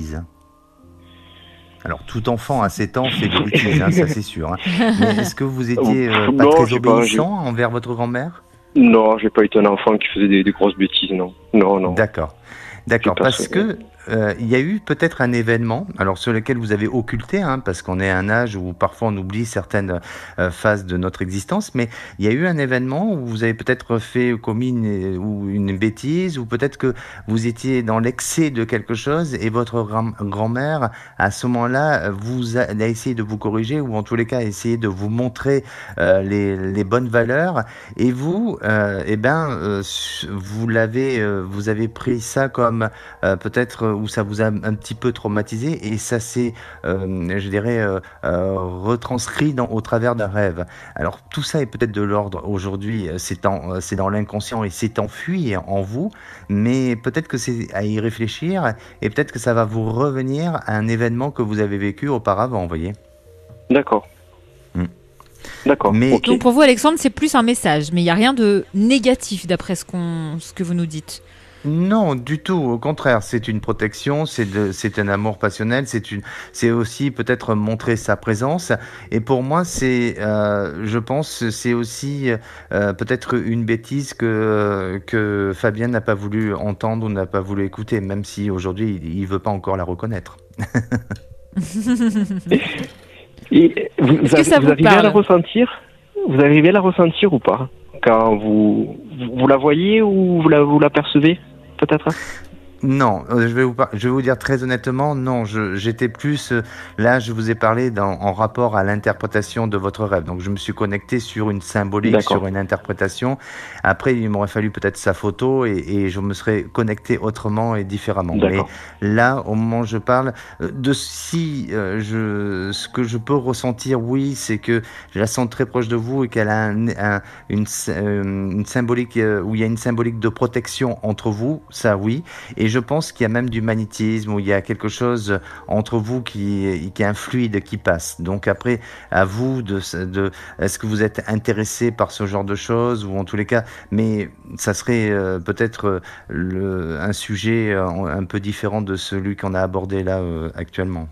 Alors, tout enfant à 7 ans fait des bêtises, hein, ça c'est sûr. Hein. Mais est-ce que vous étiez pas Non, très obéissant envers votre grand-mère ? Non, j'ai pas été un enfant qui faisait des grosses bêtises, non. Non. D'accord, parce que il y a eu peut-être un événement, alors sur lequel vous avez occulté, hein, parce qu'on est à un âge où parfois on oublie certaines phases de notre existence, mais il y a eu un événement où vous avez peut-être commis une bêtise, ou peut-être que vous étiez dans l'excès de quelque chose et votre grand-mère, à ce moment-là, a essayé de vous corriger, ou en tous les cas a essayé de vous montrer les bonnes valeurs, et vous, vous avez pris ça comme peut-être où ça vous a un petit peu traumatisé, et ça s'est, je dirais, retranscrit au travers d'un rêve. Alors tout ça est peut-être de l'ordre aujourd'hui, c'est dans l'inconscient et c'est enfui en vous, mais peut-être que c'est à y réfléchir, et peut-être que ça va vous revenir à un événement que vous avez vécu auparavant, vous voyez. D'accord. D'accord. Mais Okay. Donc pour vous, Alexandre, c'est plus un message, mais il n'y a rien de négatif d'après ce que vous nous dites. Non, du tout. Au contraire, c'est une protection, c'est un amour passionnel, c'est aussi peut-être montrer sa présence. Et pour moi, je pense, c'est aussi peut-être une bêtise que Fabien n'a pas voulu entendre ou n'a pas voulu écouter, même si aujourd'hui il veut pas encore la reconnaître. Et vous arrivez à la ressentir ? Vous arrivez à la ressentir ou pas ? Quand vous la voyez ou vous la percevez, peut-être ? Non, je vais vous dire très honnêtement, non, j'étais plus, là je vous ai parlé en rapport à l'interprétation de votre rêve. Donc je me suis connecté sur une symbolique, D'accord. sur une interprétation. Après, il m'aurait fallu peut-être sa photo et je me serais connecté autrement et différemment. D'accord. Mais là, au moment où je parle, ce que je peux ressentir, oui, c'est que je la sens très proche de vous et qu'elle a une symbolique, où il y a une symbolique de protection entre vous, ça oui. Et je pense qu'il y a même du magnétisme, où il y a quelque chose entre vous qui est un fluide qui passe. Donc après, à vous est-ce que vous êtes intéressé par ce genre de choses, ou en tous les cas, mais ça serait peut-être un sujet un peu différent de celui qu'on a abordé là actuellement.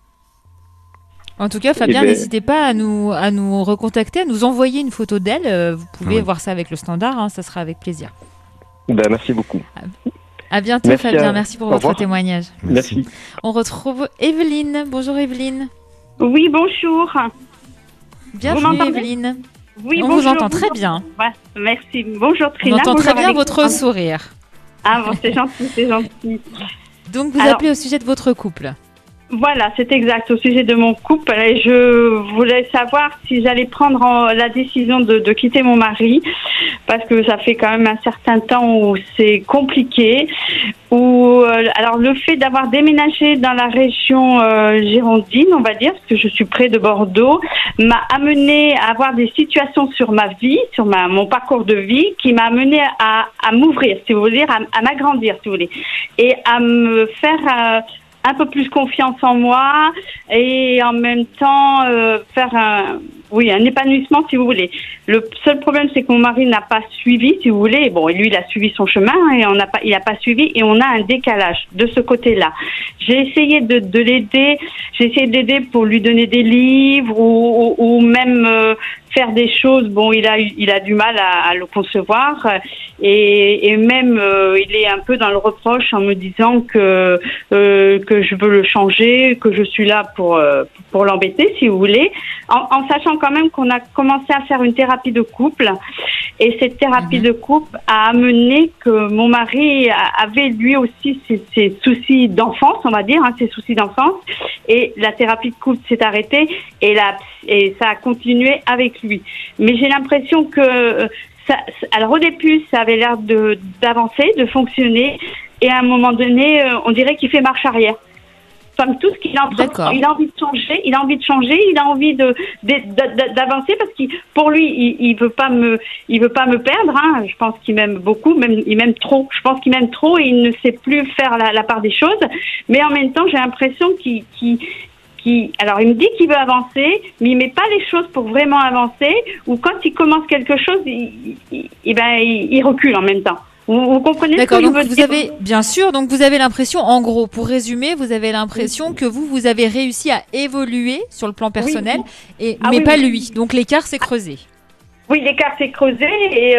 En tout cas, Fabien, n'hésitez pas à nous recontacter, à nous envoyer une photo d'elle. Vous pouvez voir ça avec le standard, hein, ça sera avec plaisir. Merci beaucoup. À bientôt, Merci Fabien. Merci pour votre témoignage. Merci. On retrouve Evelyne. Bonjour, Evelyne. Oui, bonjour. Bienvenue, Evelyne. Oui, on bonjour. vous entend très bien. Ouais, merci. Bonjour, Trina. On entend bonjour très bien Alexandre. votre sourire. Ah bon, c'est gentil, c'est gentil. Donc, vous appelez au sujet de votre couple. Voilà, c'est exact, au sujet de mon couple. Et je voulais savoir si j'allais prendre la décision de quitter mon mari, parce que ça fait quand même un certain temps où c'est compliqué. Alors, le fait d'avoir déménagé dans la région girondine, on va dire, parce que je suis près de Bordeaux, m'a amené à avoir des situations sur ma vie, sur mon parcours de vie, qui m'a amené à m'ouvrir, si vous voulez, à m'agrandir, si vous voulez, et à me faire un peu plus confiance en moi, et en même temps faire un épanouissement, si vous voulez. Le seul problème, c'est que mon mari n'a pas suivi, si vous voulez. Bon, lui, il a suivi son chemin, et il n'a pas suivi, et on a un décalage de ce côté-là. J'ai essayé de l'aider. J'ai essayé de l'aider pour lui donner des livres ou même faire des choses. Bon, il a du mal à le concevoir, et même il est un peu dans le reproche en me disant que je veux le changer, que je suis là pour l'embêter, si vous voulez, en sachant quand même qu'on a commencé à faire une thérapie de couple, et cette thérapie de couple a amené que mon mari avait lui aussi ses soucis d'enfance, on va dire, ses soucis d'enfance, et la thérapie de couple s'est arrêtée, et ça a continué avec lui. Mais j'ai l'impression que alors au début, ça avait l'air d'avancer, de fonctionner, et à un moment donné, on dirait qu'il fait marche arrière. Somme toute, il a envie de changer, il a envie d'avancer, parce que pour lui, il veut pas me perdre, hein. Je pense qu'il m'aime beaucoup, même il m'aime trop. Je pense qu'il m'aime trop, et il ne sait plus faire la part des choses. Mais en même temps, j'ai l'impression alors il me dit qu'il veut avancer, mais il met pas les choses pour vraiment avancer, ou quand il commence quelque chose, il recule en même temps. Vous comprenez ce que je veux dire ? Bien sûr, donc vous avez l'impression, en gros, pour résumer, vous avez l'impression que vous avez réussi à évoluer sur le plan personnel, mais pas lui. Donc l'écart s'est creusé. Oui, l'écart s'est creusé, et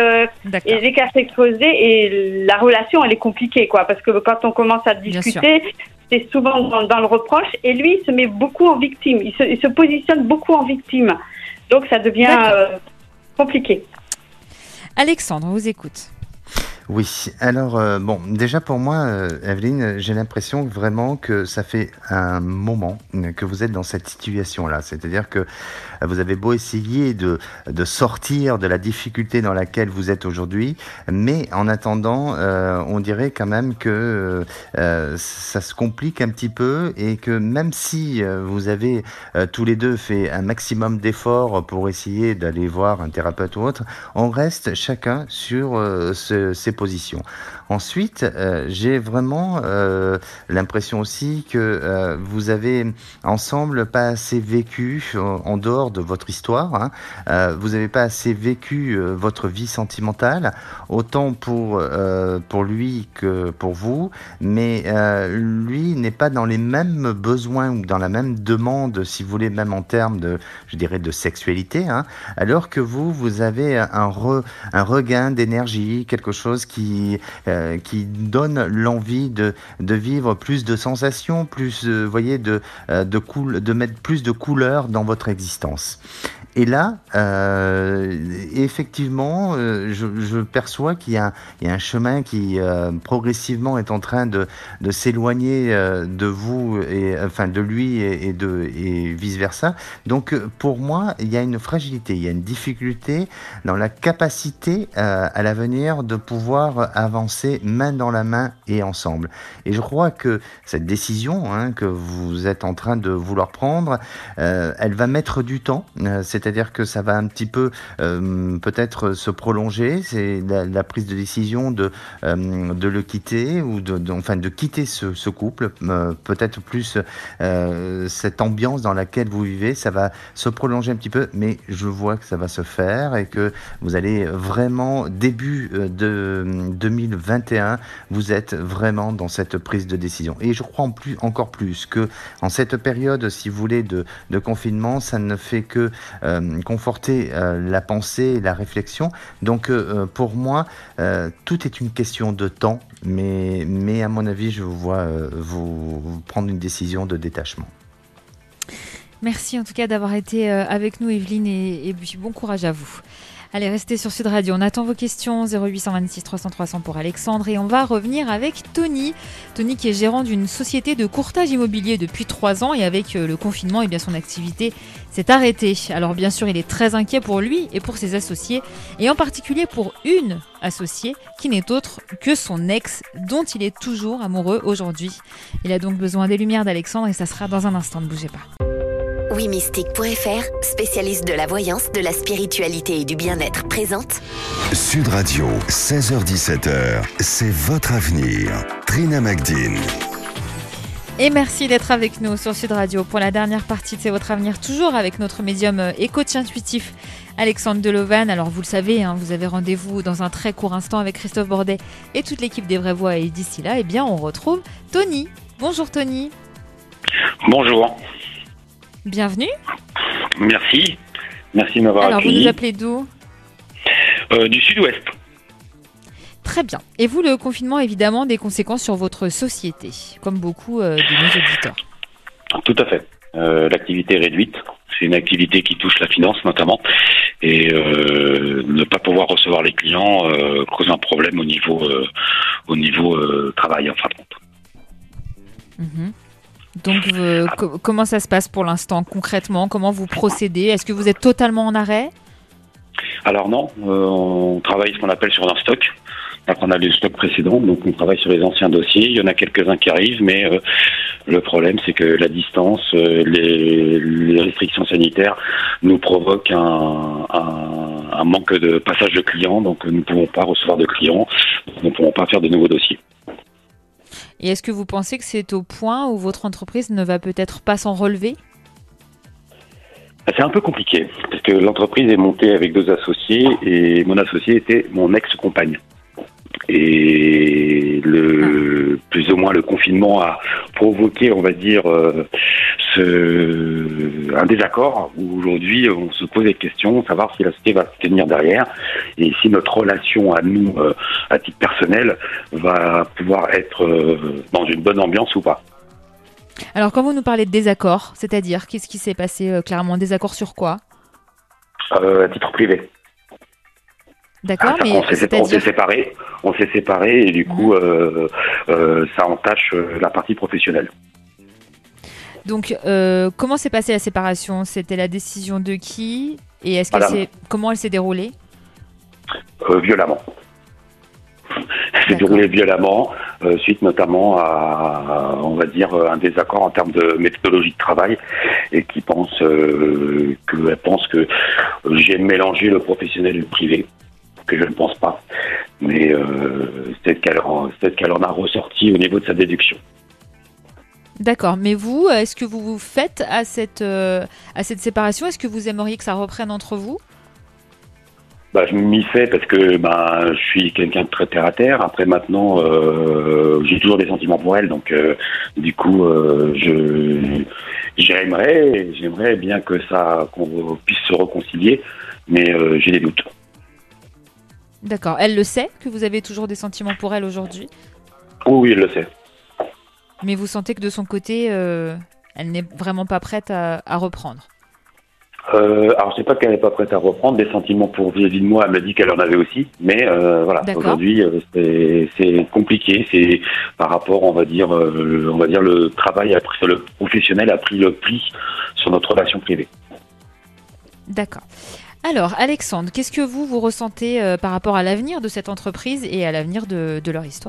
la relation, elle est compliquée, quoi, parce que quand on commence à discuter, c'est souvent dans le reproche, et lui, il se met beaucoup en victime. Il se positionne beaucoup en victime. Donc ça devient compliqué. Alexandre, on vous écoute. Oui, alors déjà pour moi, Evelyne, j'ai l'impression vraiment que ça fait un moment que vous êtes dans cette situation-là. C'est-à-dire que vous avez beau essayer de sortir de la difficulté dans laquelle vous êtes aujourd'hui, mais en attendant, on dirait quand même que ça se complique un petit peu, et que même si vous avez tous les deux fait un maximum d'efforts pour essayer d'aller voir un thérapeute ou autre, on reste chacun sur ses positions. Ensuite, j'ai vraiment l'impression aussi que vous avez ensemble pas assez vécu en dehors de votre histoire. Vous n'avez pas assez vécu votre vie sentimentale, autant pour lui que pour vous, mais lui n'est pas dans les mêmes besoins ou dans la même demande, si vous voulez, même en termes de sexualité, alors que vous avez un regain d'énergie, quelque chose qui donne l'envie de vivre plus de sensations, plus, de mettre plus de couleurs dans votre existence. Et là, effectivement, je perçois qu'il y a un chemin qui progressivement est en train de s'éloigner de vous, de lui et vice versa. Donc pour moi, il y a une fragilité, il y a une difficulté dans la capacité à l'avenir de pouvoir avancer main dans la main et ensemble. Et je crois que cette décision que vous êtes en train de vouloir prendre, elle va mettre du temps, c'est-à-dire que ça va un petit peu peut-être se prolonger. C'est la prise de décision de le quitter ou de quitter ce couple, peut-être plus cette ambiance dans laquelle vous vivez, ça va se prolonger un petit peu, mais je vois que ça va se faire et que vous allez vraiment, début de 2021, vous êtes vraiment dans cette prise de décision. Et je crois encore plus que en cette période, si vous voulez, de confinement, ça ne fait que conforter la pensée et la réflexion. Donc pour moi, tout est une question de temps, mais à mon avis, je vous vois vous prendre une décision de détachement. Merci en tout cas d'avoir été avec nous, Evelyne, et bon courage à vous. Allez, restez sur Sud Radio. On attend vos questions, 0826 300 300 pour Alexandre. Et on va revenir avec Tony. Tony qui est gérant d'une société de courtage immobilier depuis 3 ans. Et avec le confinement, son activité s'est arrêtée. Alors bien sûr, il est très inquiet pour lui et pour ses associés. Et en particulier pour une associée qui n'est autre que son ex, dont il est toujours amoureux aujourd'hui. Il a donc besoin des lumières d'Alexandre et ça sera dans un instant. Ne bougez pas. WeMystic.fr, spécialiste de la voyance, de la spiritualité et du bien-être, présente Sud Radio, 16h-17h, c'est votre avenir. Trina Magdine. Et merci d'être avec nous sur Sud Radio pour la dernière partie de C'est votre avenir, toujours avec notre médium et coach intuitif Alexandre Delovan. Alors vous le savez, vous avez rendez-vous dans un très court instant avec Christophe Bordet et toute l'équipe des Vraies Voix. Et d'ici là, on retrouve Tony. Bonjour Tony. Bonjour. Bienvenue. Merci de m'avoir accueilli. Alors vous nous appelez d'où ? Du sud-ouest. Très bien. Et vous, le confinement a évidemment des conséquences sur votre société, comme beaucoup de nos auditeurs. Tout à fait. L'activité est réduite. C'est une activité qui touche la finance notamment. Et ne pas pouvoir recevoir les clients cause un problème au niveau travail en fin de compte. Mmh. Donc, comment ça se passe pour l'instant, concrètement ? Comment vous procédez ? Est-ce que vous êtes totalement en arrêt ? Alors non, on travaille ce qu'on appelle sur un stock. Donc on a les stocks précédents, donc on travaille sur les anciens dossiers. Il y en a quelques-uns qui arrivent, mais le problème, c'est que la distance, les restrictions sanitaires nous provoquent un manque de passage de clients. Donc nous ne pouvons pas recevoir de clients, nous ne pouvons pas faire de nouveaux dossiers. Et est-ce que vous pensez que c'est au point où votre entreprise ne va peut-être pas s'en relever ? C'est un peu compliqué, parce que l'entreprise est montée avec 2 associés, et mon associé était mon ex-compagne. Et plus ou moins le confinement a provoqué, on va dire, un désaccord où aujourd'hui on se pose des questions, savoir si la société va se tenir derrière et si notre relation à nous, à titre personnel, va pouvoir être dans une bonne ambiance ou pas. Alors quand vous nous parlez de désaccord, c'est-à-dire qu'est-ce qui s'est passé clairement ? Désaccord sur quoi ? À titre privé. D'accord, mais on s'est séparés et du coup ça entache la partie professionnelle. Donc comment s'est passée la séparation ? C'était la décision de qui ? Et comment elle s'est déroulée ? Violemment. Elle s'est déroulée violemment, suite notamment à, on va dire, un désaccord en termes de méthodologie de travail, et qui qu'elle pense que j'ai mélangé le professionnel et le privé. Que je ne pense pas, mais peut-être qu'elle en a ressorti au niveau de sa déduction. D'accord, mais vous, est-ce que vous vous faites à cette séparation ? Est-ce que vous aimeriez que ça reprenne entre vous ? Je m'y fais parce que je suis quelqu'un de très terre à terre. Après maintenant, j'ai toujours des sentiments pour elle, donc du coup, j'aimerais bien qu'on puisse se réconcilier, mais j'ai des doutes. D'accord. Elle le sait que vous avez toujours des sentiments pour elle aujourd'hui ? Oui, elle le sait. Mais vous sentez que de son côté, elle n'est vraiment pas prête à reprendre ? Alors, je sais pas qu'elle n'est pas prête à reprendre. Des sentiments pour vis-à-vis de moi, elle m'a dit qu'elle en avait aussi. Mais voilà, D'accord. aujourd'hui, c'est compliqué. C'est par rapport, on va dire, le travail a pris, le professionnel a pris le pli sur notre relation privée. D'accord. Alors, Alexandre, qu'est-ce que vous ressentez par rapport à l'avenir de cette entreprise et à l'avenir de leur histoire ?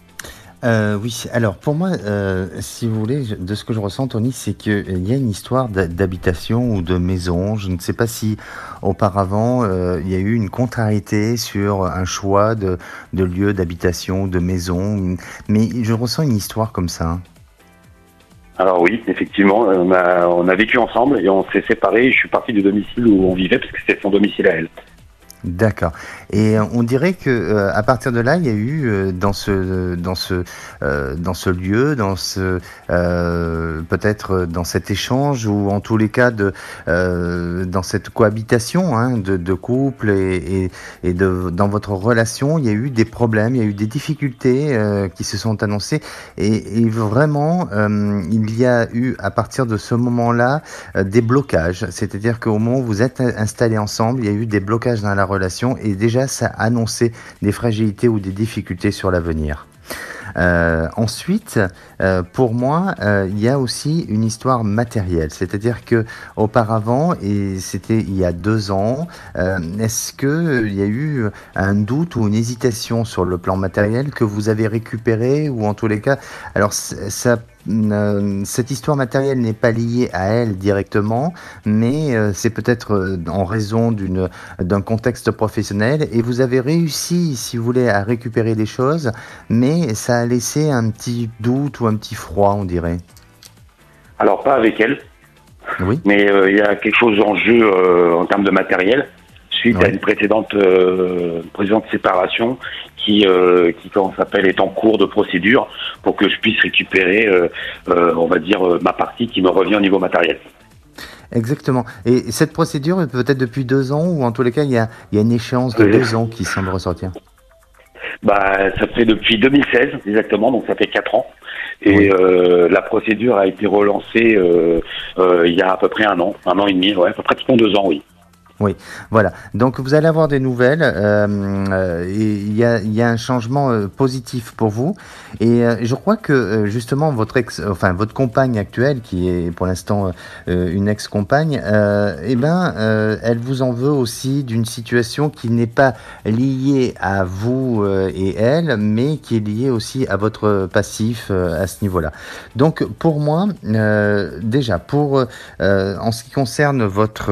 Oui, alors pour moi, si vous voulez, de ce que je ressens, Tony, c'est qu'il y a une histoire d'habitation ou de maison. Je ne sais pas si auparavant, il y a eu une contrariété sur un choix de lieu d'habitation, de maison, mais je ressens une histoire comme ça. Alors oui, effectivement, on a vécu ensemble et on s'est séparés. Je suis parti du domicile où on vivait parce que c'était son domicile à elle. D'accord. Et on dirait que à partir de là, il y a eu dans ce lieu, peut-être dans cet échange ou en tous les cas dans cette cohabitation de couple et dans votre relation, il y a eu des problèmes, il y a eu des difficultés qui se sont annoncées et vraiment il y a eu à partir de ce moment-là des blocages. C'est-à-dire qu'au moment où vous êtes installés ensemble, il y a eu des blocages dans la relation et déjà ça annonçait des fragilités ou des difficultés sur l'avenir. Ensuite, pour moi, il y a aussi une histoire matérielle, c'est-à-dire que auparavant, et c'était il y a 2 ans, est-ce que il y a eu un doute ou une hésitation sur le plan matériel que vous avez récupéré ou en tous les cas, alors cette histoire matérielle n'est pas liée à elle directement, mais c'est peut-être en raison d'un contexte professionnel et vous avez réussi, si vous voulez, à récupérer des choses, mais ça a laissé un petit doute ou un petit froid, on dirait. Alors pas avec elle, oui. Mais il y a quelque chose en jeu en termes de matériel suite à une précédente séparation qui comment ça s'appelle, est en cours de procédure pour que je puisse récupérer, on va dire, ma partie qui me revient au niveau matériel. Exactement. Et cette procédure, peut-être depuis 2 ans, ou en tous les cas, il y a une échéance de 2 ans qui semble ressortir. Ça fait depuis 2016, exactement, donc ça fait 4 ans. Et la procédure a été relancée il y a à peu près 1 an et demi, pratiquement 2 ans, oui. Oui, voilà. Donc vous allez avoir des nouvelles. Et il y a un changement positif pour vous. Et je crois que justement votre compagne actuelle, qui est pour l'instant une ex-compagne, elle vous en veut aussi d'une situation qui n'est pas liée à vous et elle, mais qui est liée aussi à votre passif à ce niveau-là. Donc pour moi, déjà pour en ce qui concerne votre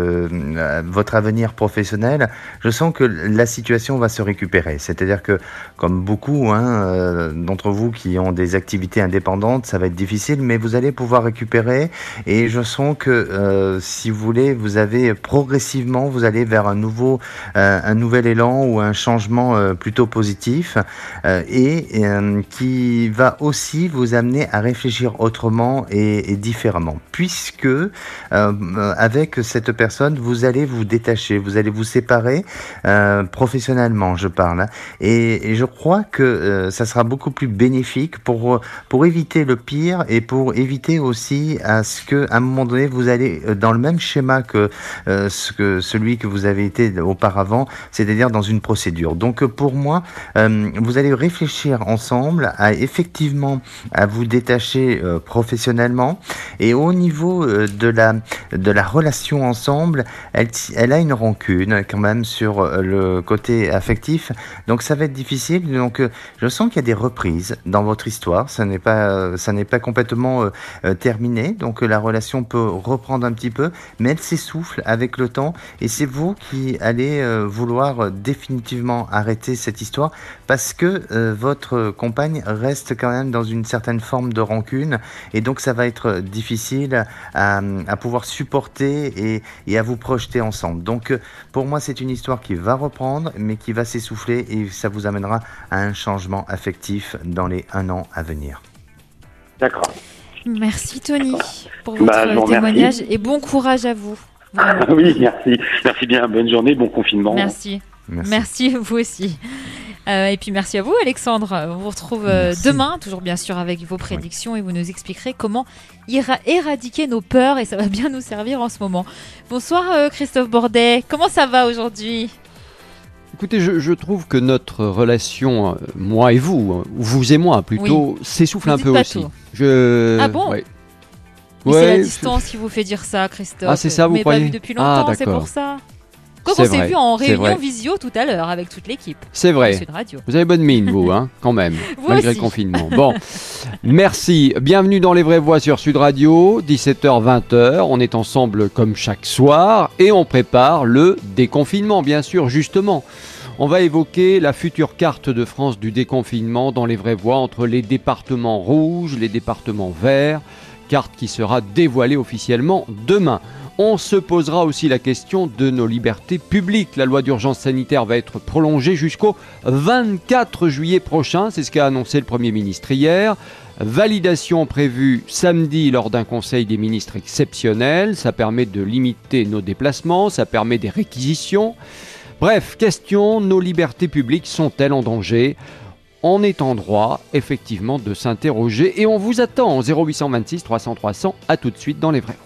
avenir professionnel, je sens que la situation va se récupérer. C'est-à-dire que, comme beaucoup d'entre vous qui ont des activités indépendantes, ça va être difficile, mais vous allez pouvoir récupérer. Et je sens que, si vous voulez, vous allez vers un nouvel élan ou un changement plutôt positif et qui va aussi vous amener à réfléchir autrement et différemment. Puisque, avec cette personne, vous allez vous détacher, vous allez vous séparer professionnellement, je parle. Et je crois que ça sera beaucoup plus bénéfique pour éviter le pire et pour éviter aussi à ce que, à un moment donné, vous allez dans le même schéma que celui que vous avez été auparavant, c'est-à-dire dans une procédure. Donc pour moi, vous allez réfléchir ensemble à vous détacher professionnellement et au niveau de la relation ensemble, elle a une rancune quand même sur le côté affectif, donc ça va être difficile. Donc je sens qu'il y a des reprises dans votre histoire, ça n'est pas complètement terminé, donc la relation peut reprendre un petit peu, mais elle s'essouffle avec le temps et c'est vous qui allez vouloir définitivement arrêter cette histoire parce que votre compagne reste quand même dans une certaine forme de rancune et donc ça va être difficile à pouvoir supporter et à vous projeter ensemble. Donc pour moi c'est une histoire qui va reprendre mais qui va s'essouffler et ça vous amènera à un changement affectif dans les 1 an à venir. D'accord. Merci Tony pour votre témoignage et bon courage à vous. Oui, merci. Merci bien, bonne journée, bon confinement. Merci vous aussi. Et puis merci à vous Alexandre. On vous retrouve demain, toujours bien sûr avec vos prédictions et vous nous expliquerez comment éradiquer nos peurs et ça va bien nous servir en ce moment. Bonsoir Christophe Bordet, comment ça va aujourd'hui ? Écoutez, je trouve que notre relation, moi et vous et moi plutôt, s'essouffle un peu aussi. Ah bon ? Ouais. Mais c'est la distance qui vous fait dire ça, Christophe. Ah, c'est ça, vous croyez ? Mais pas vu depuis longtemps, c'est pour ça. Quand on s'est vu en réunion visio tout à l'heure avec toute l'équipe. C'est vrai. Vous avez bonne mine, vous, quand même, malgré le confinement. Bon, merci. Bienvenue dans Les Vraies Voix sur Sud Radio, 17h-20h. On est ensemble comme chaque soir et on prépare le déconfinement, bien sûr, justement. On va évoquer la future carte de France du déconfinement dans Les Vraies Voix entre les départements rouges, les départements verts, carte qui sera dévoilée officiellement demain. On se posera aussi la question de nos libertés publiques. La loi d'urgence sanitaire va être prolongée jusqu'au 24 juillet prochain. C'est ce qu'a annoncé le Premier ministre hier. Validation prévue samedi lors d'un conseil des ministres exceptionnel. Ça permet de limiter nos déplacements, ça permet des réquisitions. Bref, question, nos libertés publiques sont-elles en danger ? On est en droit, effectivement, de s'interroger. Et on vous attend en 0826 300 300. À tout de suite dans Les Vrais.